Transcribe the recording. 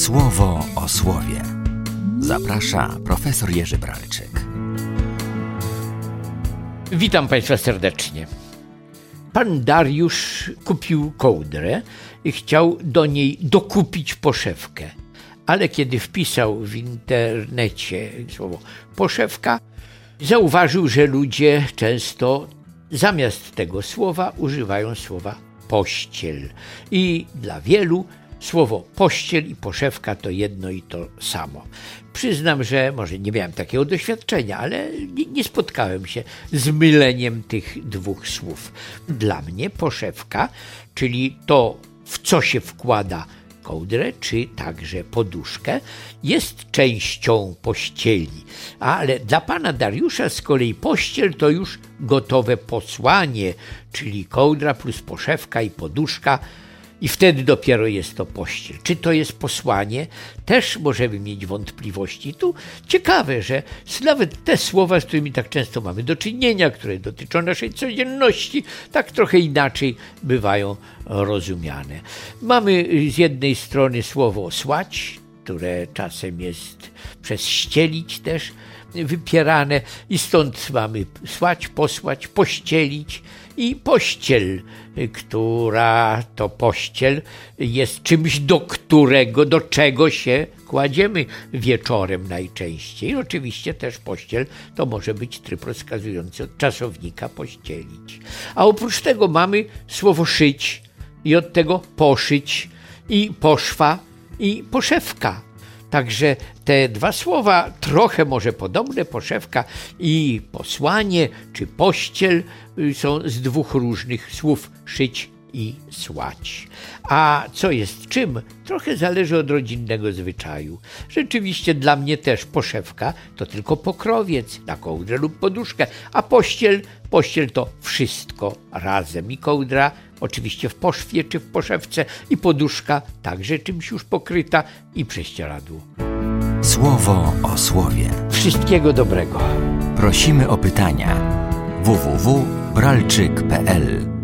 Słowo o słowie. Zaprasza profesor Jerzy Bralczyk. Witam Państwa serdecznie. Pan Dariusz kupił kołdrę i chciał do niej dokupić poszewkę. Ale kiedy wpisał w internecie słowo poszewka, zauważył, że ludzie często zamiast tego słowa używają słowa pościel. I dla wielu słowo pościel i poszewka to jedno i to samo. Przyznam, że może nie miałem takiego doświadczenia, ale nie spotkałem się z myleniem tych dwóch słów. Dla mnie poszewka, czyli to, w co się wkłada kołdrę, czy także poduszkę, jest częścią pościeli. Ale dla pana Dariusza z kolei pościel to już gotowe posłanie, czyli kołdra plus poszewka i poduszka, i wtedy dopiero jest to pościel. Czy to jest posłanie? Też możemy mieć wątpliwości. Tu ciekawe, że nawet te słowa, z którymi tak często mamy do czynienia, które dotyczą naszej codzienności, tak trochę inaczej bywają rozumiane. Mamy z jednej strony słowo słać, które czasem jest przez ścielić też wypierane i stąd mamy słać, posłać, pościelić i pościel, która to pościel jest czymś, do czego się kładziemy wieczorem najczęściej. Oczywiście też pościel to może być tryb rozkazujący od czasownika pościelić. A oprócz tego mamy słowo szyć i od tego poszyć i poszwa i poszewka. Także te dwa słowa trochę może podobne, poszewka i posłanie czy pościel są z dwóch różnych słów, szyć i słać. A co jest czym? Trochę zależy od rodzinnego zwyczaju. Rzeczywiście dla mnie też poszewka to tylko pokrowiec na kołdrę lub poduszkę, a pościel to wszystko razem. I kołdra oczywiście w poszwie czy w poszewce i poduszka także czymś już pokryta i prześcieradło. Słowo o słowie. Wszystkiego dobrego. Prosimy o pytania. www.bralczyk.pl